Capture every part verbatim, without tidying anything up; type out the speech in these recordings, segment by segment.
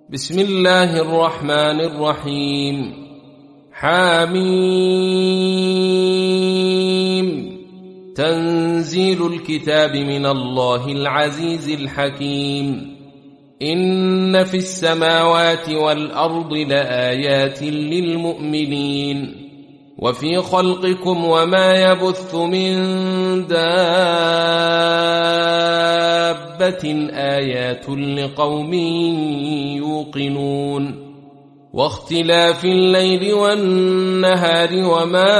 بسم الله الرحمن الرحيم. حميم. تنزيل الكتاب من الله العزيز الحكيم. إن في السماوات والأرض لآيات للمؤمنين وفي خلقكم وما يبث من دابة آيات لقوم يوقنون واختلاف الليل والنهار وما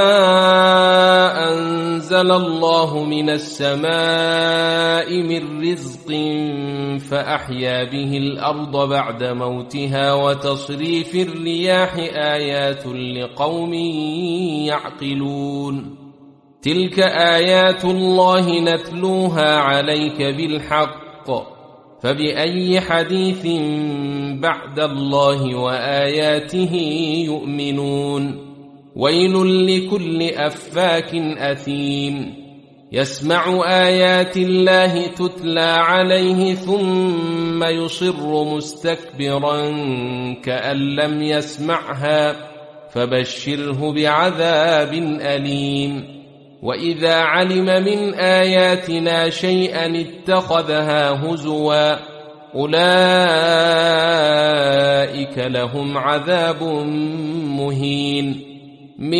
أنزل الله من السماء من رزق فأحيا به الأرض بعد موتها وتصريف الرياح آيات لقوم يعقلون. تلك آيات الله نتلوها عليك بالحق فبأي حديث بعد الله وآياته يؤمنون. ويل لكل أفاك أثيم يسمع آيات الله تتلى عليه ثم يصر مستكبرا كأن لم يسمعها فبشره بعذاب أليم. وإذا علم من آياتنا شيئا اتخذها هزوا أولئك لهم عذاب مهين من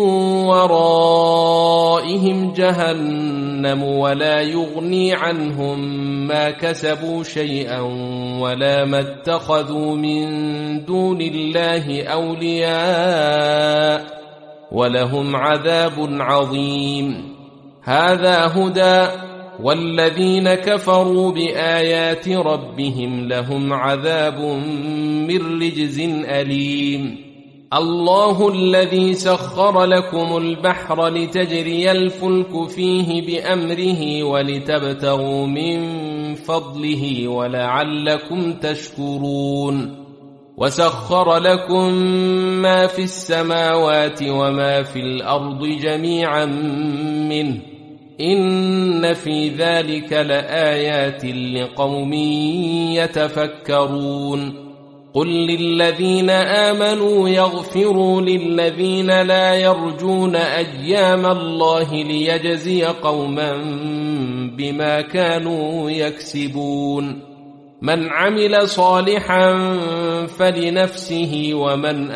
ورائهم جهنم ولا يغني عنهم ما كسبوا شيئا ولا ما اتخذوا من دون الله أولياء ولهم عذاب عظيم. هذا هدى والذين كفروا بآيات ربهم لهم عذاب من رجز أليم. الله الذي سخر لكم البحر لتجري الفلك فيه بأمره ولتبتغوا من فضله ولعلكم تشكرون. وسخر لكم ما في السماوات وما في الأرض جميعا منه إن في ذلك لآيات لقوم يتفكرون. قل للذين آمنوا يغفروا للذين لا يرجون أيام الله ليجزي قوما بما كانوا يكسبون. من عمل صالحا فلنفسه ومن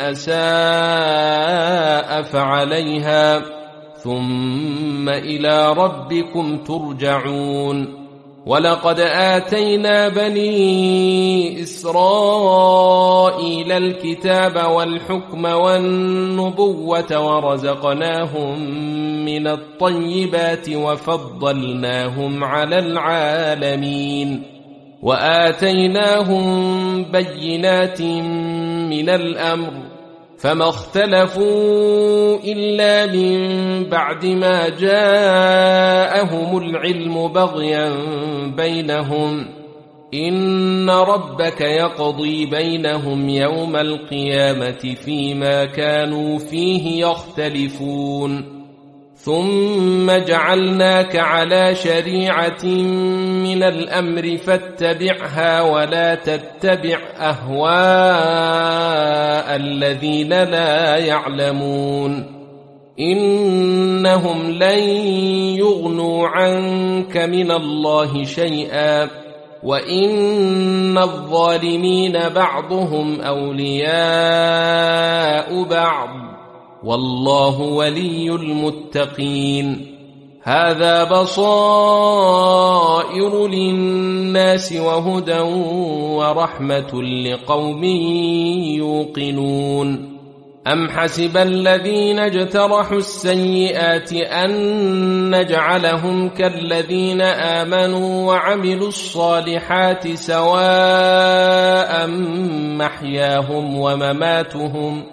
أساء فعليها ثم إلى ربكم ترجعون. ولقد آتينا بني إسرائيل الكتاب والحكم والنبوة ورزقناهم من الطيبات وفضلناهم على العالمين وآتيناهم بينات من الأمر فما اختلفوا إلا من بعد ما جاءهم العلم بغيا بينهم إن ربك يقضي بينهم يوم القيامة فيما كانوا فيه يختلفون. ثم جعلناك على شريعة من الأمر فاتبعها ولا تتبع أهواء الذين لا يعلمون إنهم لن يغنوا عنك من الله شيئا وإن الظالمين بعضهم أولياء بعض والله ولي المتقين. هذا بصائر للناس وهدى ورحمة لقوم يوقنون. أم حسب الذين اجترحوا السيئات أن نجعلهم كالذين آمنوا وعملوا الصالحات سواء محياهم ومماتهم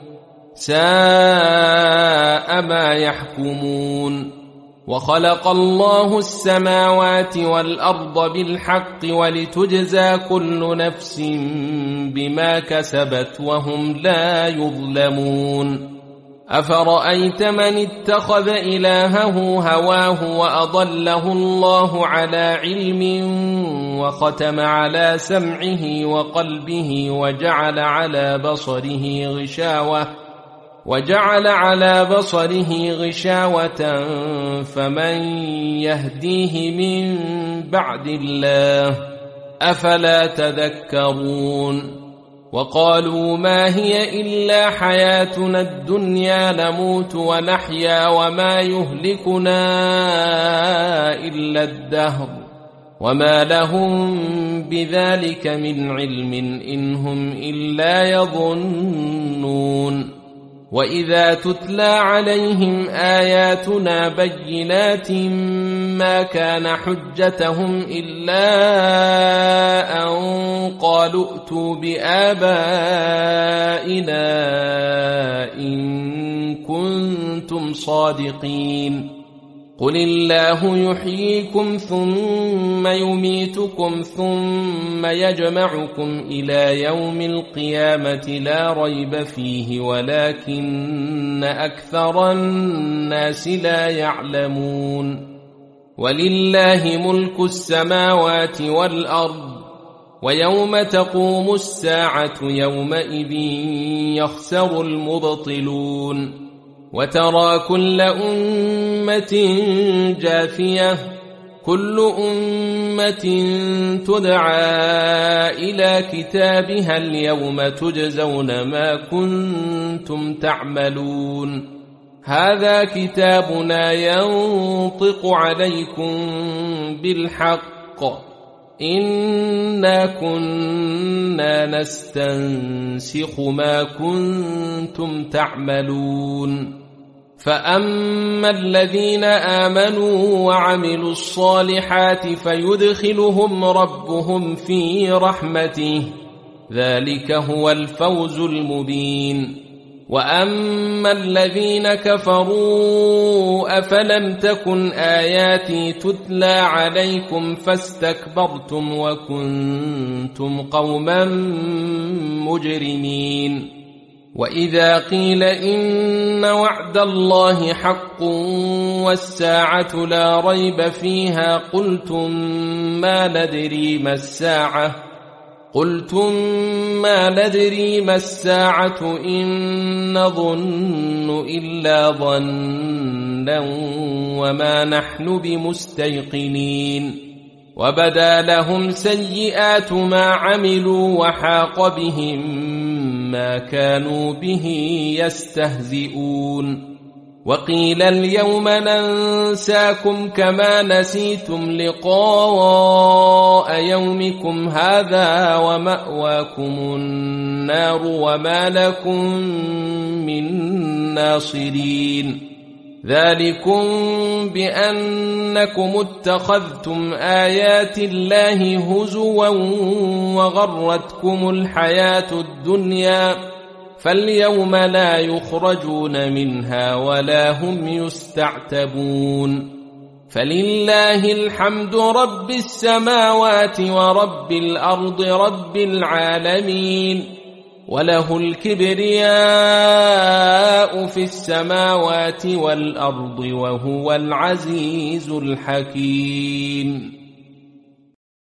ساء ما يحكمون. وخلق الله السماوات والأرض بالحق ولتجزى كل نفس بما كسبت وهم لا يظلمون. أفرأيت من اتخذ إلهه هواه وأضله الله على علم وختم على سمعه وقلبه وجعل على بصره غشاوة وجعل على بصره غشاوة فمن يهديه من بعد الله أفلا تذكرون وقالوا ما هي إلا حياتنا الدنيا نموت ونحيا وما يهلكنا إلا الدهر وما لهم بذلك من علم إن هم إلا يظنون وإذا تتلى عليهم آياتنا بينات ما كان حجتهم إلا أن قالوا ائتوا بآبائنا إن كنتم صادقين قل الله يحييكم ثم يميتكم ثم يجمعكم إلى يوم القيامة لا ريب فيه ولكن أكثر الناس لا يعلمون ولله ملك السماوات والأرض ويوم تقوم الساعة يومئذ يخسر المبطلون وترى كل أمة جاثية كل أمة تدعى إلى كتابها اليوم تجزون ما كنتم تعملون هذا كتابنا ينطق عليكم بالحق إنا كنا نستنسخ ما كنتم تعملون فأما الذين آمنوا وعملوا الصالحات فيدخلهم ربهم في رحمته ذلك هو الفوز المبين وأما الذين كفروا أفلم تكن آياتي تتلى عليكم فاستكبرتم وكنتم قوما مجرمين وإذا قيل إن وعد الله حق والساعة لا ريب فيها قلتم ما ندري ما الساعة قلتم ما ندري ما الساعة إن نظن إلا ظنا وما نحن بمستيقنين وبدا لهم سيئات ما عملوا وحاق بهم ما كانوا به يستهزئون وقيل اليوم ننساكم كما نسيتم لقاء يومكم هذا ومأواكم النار وما لكم من ناصرين ذلكم بأنكم اتخذتم آيات الله هزوا وغرتكم الحياة الدنيا فاليوم لا يخرجون منها ولا هم يستعتبون فلله الحمد رب السماوات ورب الأرض رب العالمين وله الكبرياء في السماوات والأرض وهو العزيز الحكيم